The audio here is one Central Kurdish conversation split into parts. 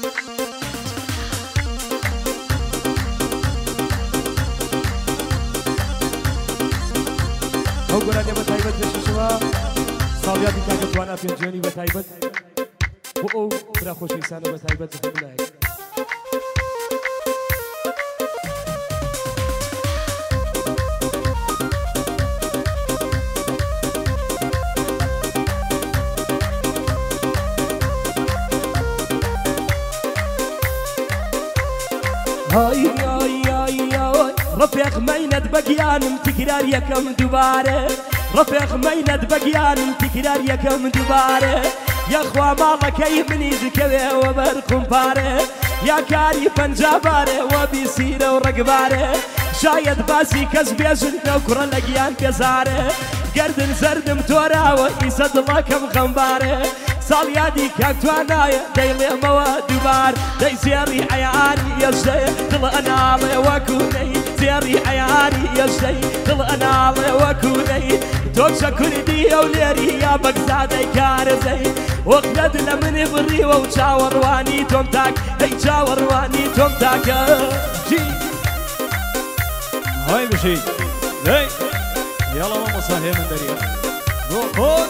ئەو گۆرانیە بە تایبەت پێشەوە ساڵیاتی کاکە توانا پێنجێنی بە تایبەت بۆ ئەو برا خۆشەویستانە بە تایبەت بخۆنایە هاي هاي هاي هاي رفيق ميند بقيانم تكرار يكم دوباره رفيق ميند بقيانم تكرار يكم دوباره يا اخوا مالك اي مني زكوي وبركم باره يا كاري بنجاباره وبيسيره ورقباره شايد باسي كسبي زلنا وكرا لقيان بيزاره قردن زردم توراوه يسد الله كم غنباره صاليادي كاكتوانايا دايلي مواد دوبار داي زيري عياني يزدي دل انا علي وكوني زيري عياني يزدي دل انا علي وكوني توكشا كردي وليري يا بقزادي كارزي وقلد لمن بري وشاور واني تومتاك هي شاور واني تومتاك جي هاي بشي هاي يلا ماما صاحي من دريا روح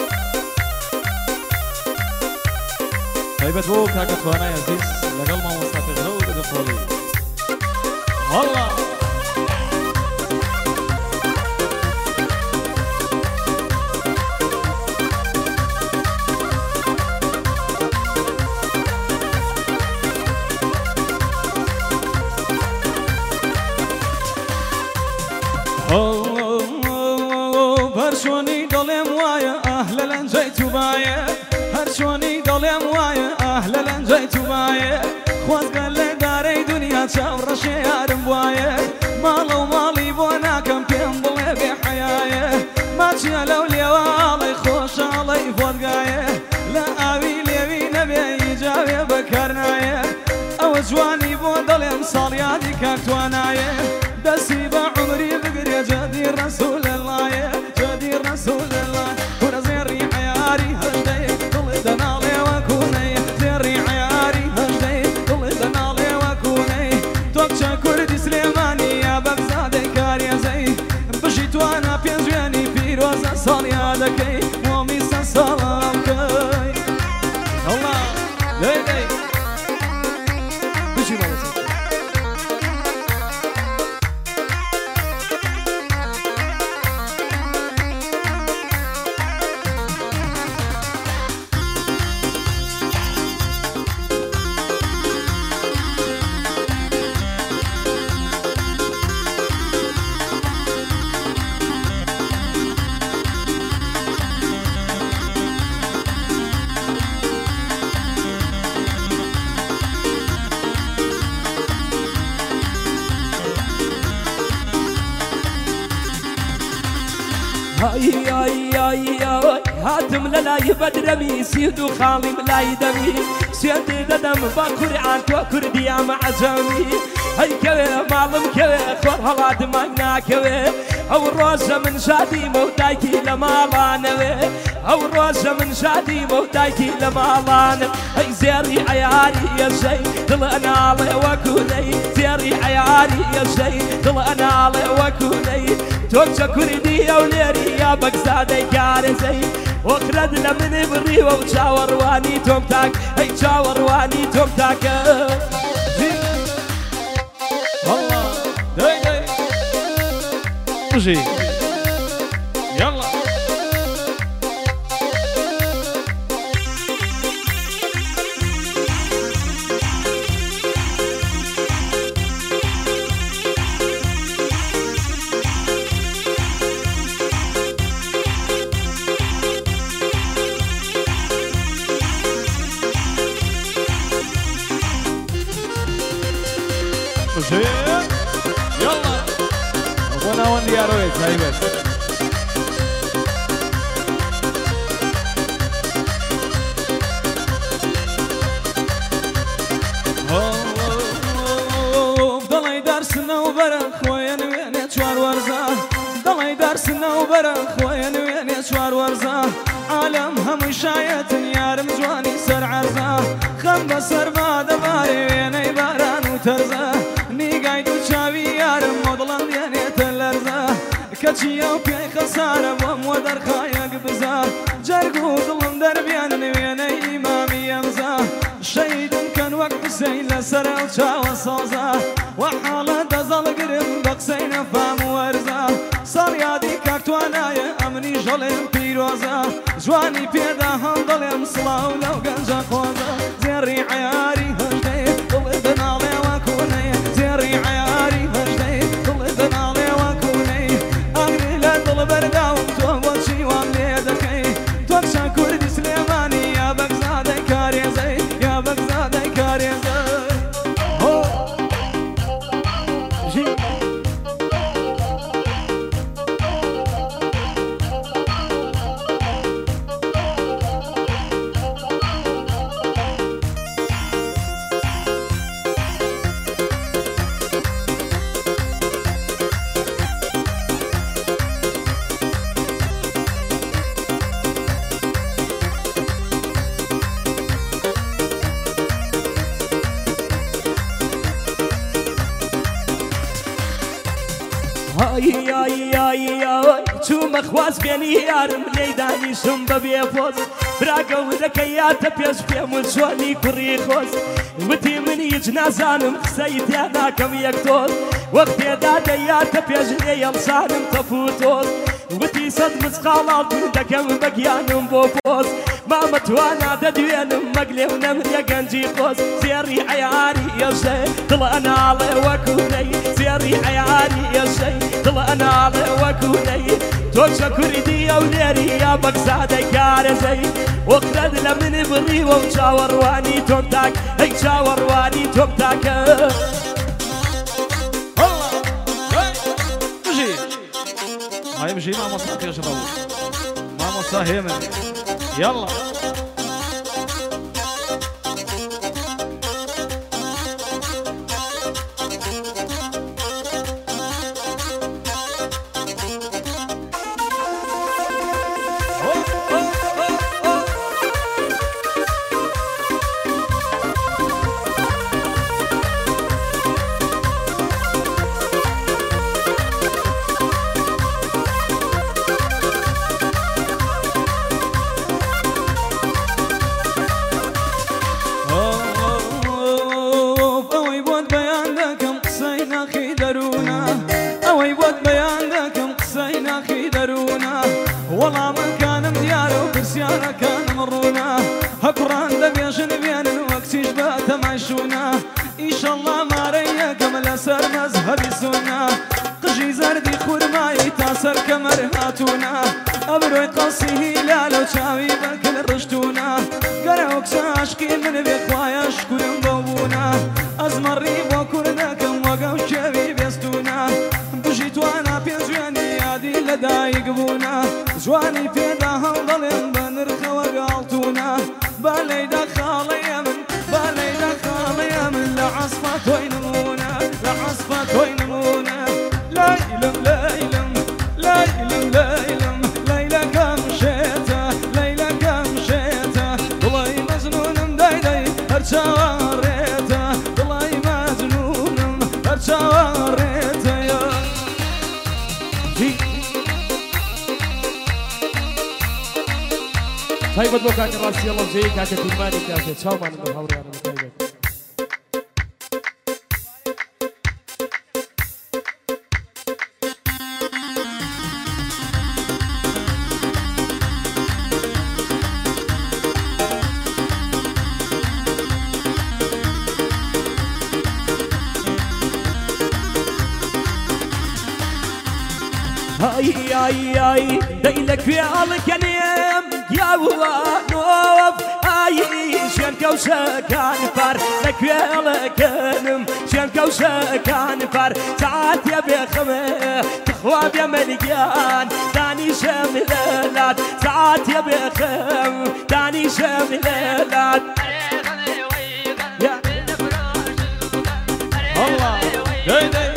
طيبت بو كاكا توانا يا عزيز لقل ما وصلت غلو بدو طولي والله هرشوني دولي موايا أهلا لنجيت بايا هرشوني دولي موايا أهلا لنجيت بايا خواز قال لي داري دنيا تشاور شيارم بوايا مالو مالي بونا كم كم ضلي بحيايا ما تشالو لي والي خوش علي فوقايا لا أبي لي نبي جاوي بكرنايا أو جواني بون دولي مصالياتي كاكتوانايا دسي بعمري بقري جدي رسول الله جدي رسول الله كنا زيري عياري هجدي طلدنا لي وكوني زيري عياري هجدي طلدنا لي وكوني توكشا كردي سليماني يا بغزادي كاريا زي بشيت وانا بينجواني في روزا صاليادكي وميسا سلامكي الله لي لي بشي مالسي هاي هاي هاي هاي هاتم للاي بدرمي سيدو خالي ملاي دمي سيدي ددم باكوري عن توكر ديا مع زمي هاي كوي معلم كوي خور هلاد مانا كوي او روزة من شادي موتايكي لمالانوي او روزة من شادي موتايكي لمالانوي هاي زيري عياري يا زي دل انا علي وكوني زيري عياري يا زي دل انا علي وكوني توكشا كردي وليري يا بقزادي كارزي وخرد لمن بري وشاور واني تومتاك هي شاور واني تومتاك الله داي داي وجي يلا يلا وانا وندي يا رويت هاي بس ضلي درسنا وبرخ وين وين شوار ورزه ضلي درسنا وبرخ وين وين شوار ورزه عالم هم شايت يا رمزواني سر عرزه خم سەرما دەبارێ وێنەی باران و تەرزە نیگای دوو چاوی یارم مۆدڵم دێنێتە لەرزە کەچیە و پێی خەسارە بۆم وە دەرخایەک بزە جەرگ و دڵم دەربێنن وێنەی ئیمامی ئەمزە شەیدم کەن وەک حوسەین لەسەر ئەو چاوە سەوزە وە حاڵە دەزەڵگرم بە قسەی نەفام و وەرزە ساڵیادی کاکتوانایە ئەمنی ژەڵێم پیرۆزە جوانی پێدا هەم دەڵێم سڵاو لەو گەنجە خۆزە زێڕی عیاری هەژدەی دڵێ دەناڵێوە کوونەی زێڕی عیاری هەژدەی دڵێ دەناڵێوە کوونەی ئەگری لە دڵ بەرداوم تۆ بۆچی وام لێ دەکەی تۆ کچە کوردی سلێمانی یا بەگزادەی کارێزەی یا بەگزادەی کارێزەی چوومە خواز بێنی یارم لێی دانیشم بەبێ پۆز براگە ودەکە یاتە پێش پێم و چۆنی کوڕی خۆز وتی من هیچ نازانم قسەی تێ ناکەم یەک تۆز وەک تێدا دەیاتە پێش لێ ئەڵسانم تەفوتۆز وتی سەد مسقاڵاڵتون دەکەم بەگیانم بۆ پۆز مامەتوانە دەدوێنم مەگلێ و نەمرێ گەنجی خۆز زێڕی عیاری ئێژە دڵ ئەناڵێ وەکوونەی زێڕی عیاری ئێژەی دڵ ئەناڵێ وەکوونەی تۆ چە کوردی ئەو لێری یا بەگزادەی کارەزەی وەقرەد لە من بڕیوە و چاوەڕوانی تۆم تاک ئەی چاوەڕوانی تۆم تاکە هاي بجي مع مصاك يا شباب مع مصاهمة يلا والله من كان مدياره وبرسيانه كان مرونا هكران دبيشن بين الوقت يشبات معشونا ان شاء الله ما ريك ملا سر مذهبي سنه قجي زردي خرماي تاسر كمر هاتونا ابروي قصي هلال وشاوي بكل رشتونا قراوك عاشقي من بخوايا شكون بوبونا ازمري بوكرناكم وقاو شاوي بيستونا بجيت وانا بيزواني يادي لدايق بونا جواني بيدا هنضلين بنرخى وقالتونا بالي دخالي من بالي دخالي من لعصفة وينمونا لعصفة وينمونا ليلم ليلم ليلم ليلم ليلة كم شيته ليلة كم شيته والله مجنون مدايداي هرشا وريته والله مجنون هرشا وريته يا طيبت بو كاكا راسي الله بجاي كاكا تلماني كاكا تشاو معنا بالهوري انا مطيبت هاي هاي هاي دايلك في الكنيم يا نوف هاي شنكو شكان فار لك في الكنم شنكو شكان فار ساعات يا بخمه تخواب يا مليان داني شملات ساعات يا بخم داني شملات الله داي داي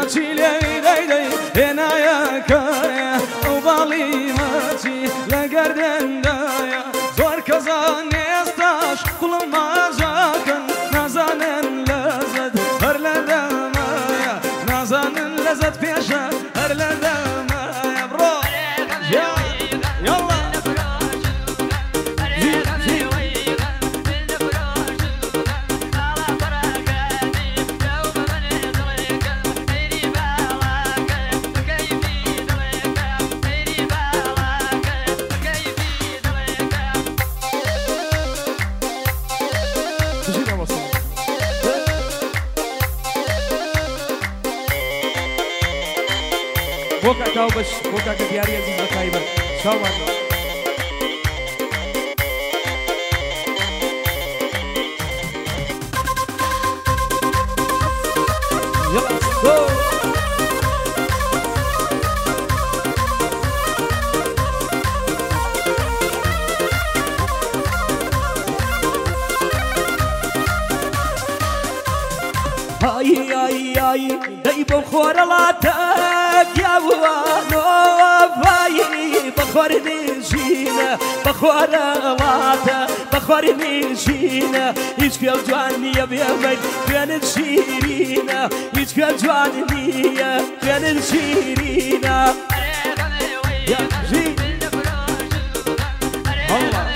مچی لێوی دەیدەی هێنایەکەیە ئەو باڵی مەچی لە گەردەندایە زۆر کەزان ئێستاش کوڵم ماژاکەن نازانن لەزەت هەر لە دەمایە نازانن لەزەت پێشە هەر لە دەمایە بڕۆ یاڵا بۆ کاکاو بەش بۆ کاکە دیاری عزیز بە تایبەت چاومان هاي هاي هاي دايب خورلاتا جاوانو باي بخورني جينا بخورلاتا بخورني جينا يشكي الجواني يا بيمن بين الشيرينا يشكي الجواني بين الشيرينا يا جي الله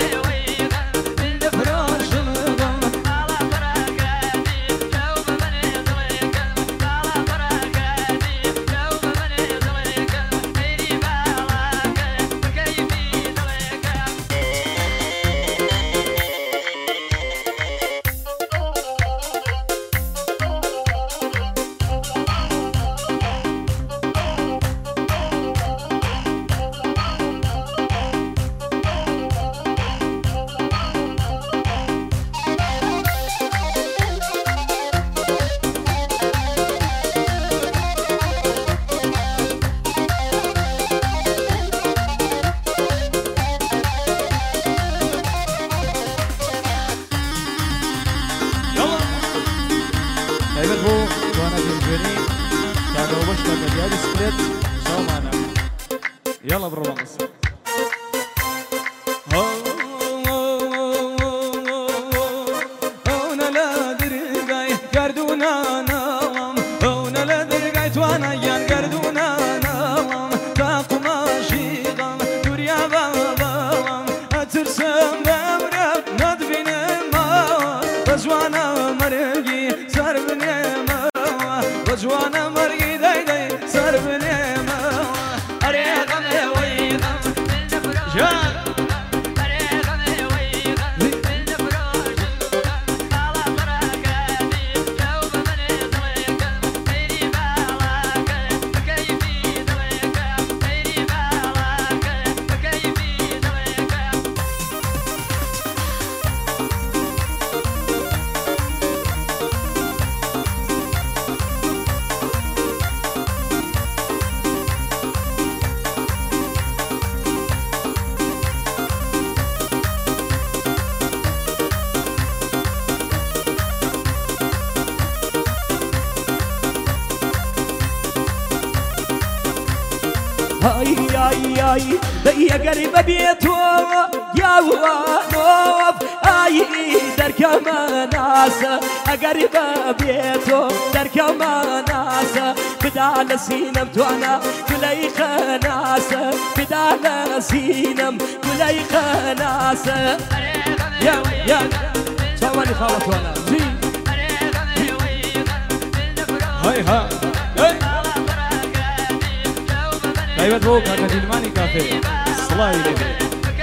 يلا بالرمضان هونا لا درقاي قردونا نوم هونا لا درقاي توانا يان قردونا نوم تاقو ماشي غم دوريا بابا اترسم بمرب ندبين ما بجوانا مرقي سر بني ما بجوانا مرقي داي داي سر بني ما هاي هاي هاي دقيقة قريبة بيتو يا وانوف هاي دركة مناسة قريبة بيتو دركة مناسة بدال سينم توانا كلي خناسة بدال سينم كلي خناسة يا سواني خالط وانا هاي ها دايما بو كاكا ديلماني كافيه صلاي لي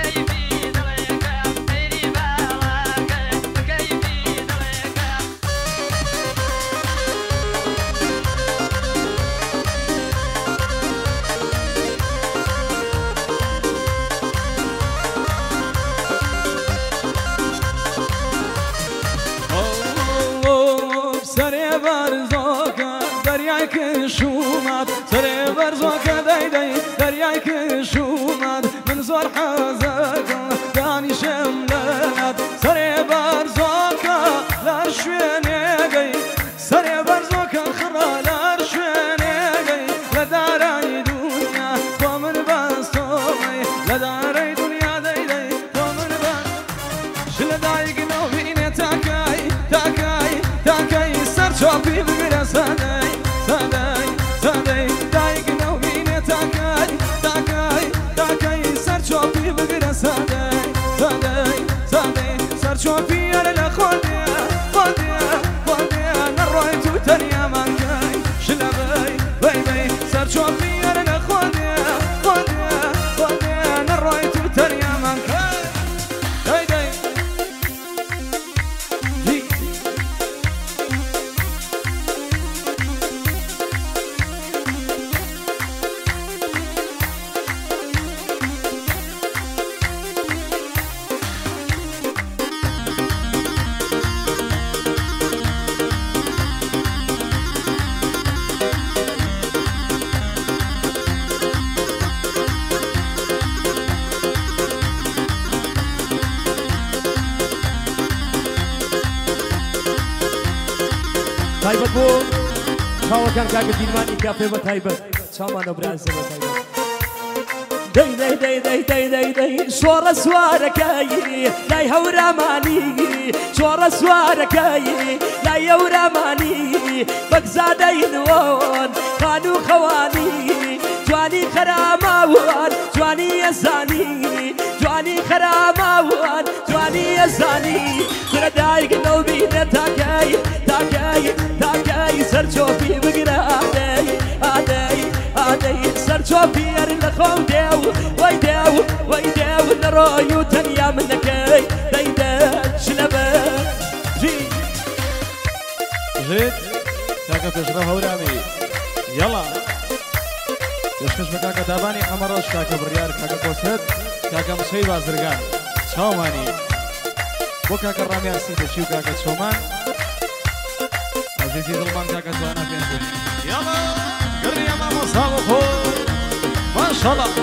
سري برزوكا درياك شومات سري برزوكا داي درياك شومات من زور حزاكا داني شملات سري برزوكا لارشويني جاي سري برزوكا خرا لارشويني سادي سادي سادي دايق نوميني تاكاي تاكاي تاكاي سرچوبي بقرا سادي سادي سادي سرچوبي على خودي خودي خودي نرويتو تريا مانكاي شلبي بي بي سرچوبي على خودي خودي خودي نرويتو تريا مانكاي داي داي تایبەت بۆ چاوەکان کاکە دیلمانی کافێ بە تایبەت چاومانە برازە بە تایبەت دەی دەی دەی دەی دەی دەی دەی شۆڕە سوارەکەی لای هەورامانی شۆڕە سوارەکەی لای هەورامانی بەگزادەینەوەن خان و خەوانی جوانی خەراماوان جوانی ئەزانی جوانی خەراماوان جوانی ئەزانی گورە دایکەوە بینە تاکەی تاکەی تاکەی سەرچۆپی بگرە ئادەی ئادەی ئادەی سەرچۆپی هەر لە خۆم دێو وەی دێو وەی دێو نەڕۆی و تەنیا من نەکەی دەیدە شلەبە جيد كاكا تشرف هورامي يلا يشكش بكاكا داباني حمروش كاكا بريار كاكا كوسهد كاكا مسوي بازرقان شوماني وكاكا الرامي أرسيدة شيو كاكا شومان عزيزي ظلمان كاكا توانا في أنتوني يلا قري يا ماما صاغو ما شاء الله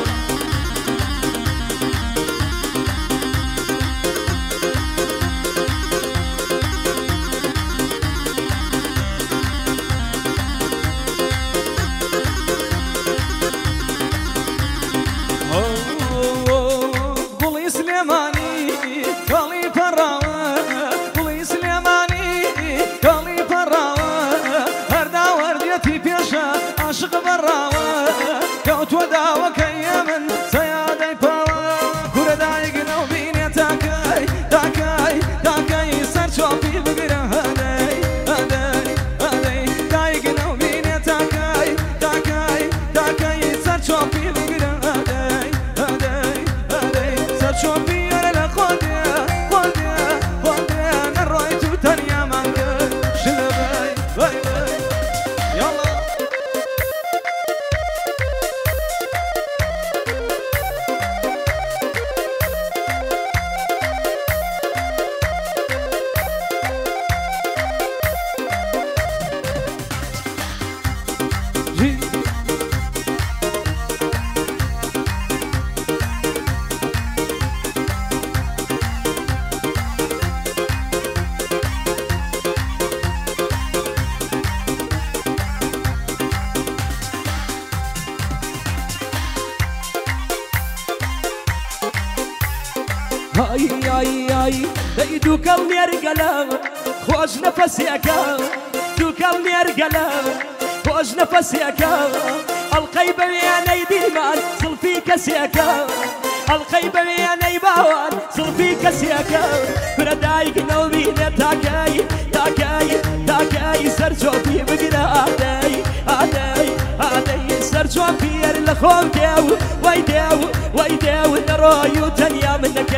عاشق براوة كوت وداوة كي من سيادي باوة كورة دايق نوبيني تاكاي تاكاي تاكاي سرچوبي بقرا هداي هداي هداي دايق نوبيني تاكاي تاكاي تاكاي سرچوبي بقرا هداي هداي هداي سرچوبي على خودي خودي خودي نرويتو تانيا مانكر شلبي باي باي يلا هاي هاي هاي دەی دووکەڵ نێرگەلە خۆش نەفەسێکە دووکەڵ نێرگەلە خۆش نەفەسێکە ئەڵقەی بە وێنەی دیمان زڵفی کەسێکە ئەڵقەی بە وێنەی باوان زڵفی کەسێکە کورە دایکەوە بینێ تاکەی تاکەی تاکەی سەرچۆپی بگرە ئادەی ئادەی ئادەی سەرچۆپی هەر لە خۆم دێو وەی دێو وەی دێو نەڕۆی و تەنیا من نەکەی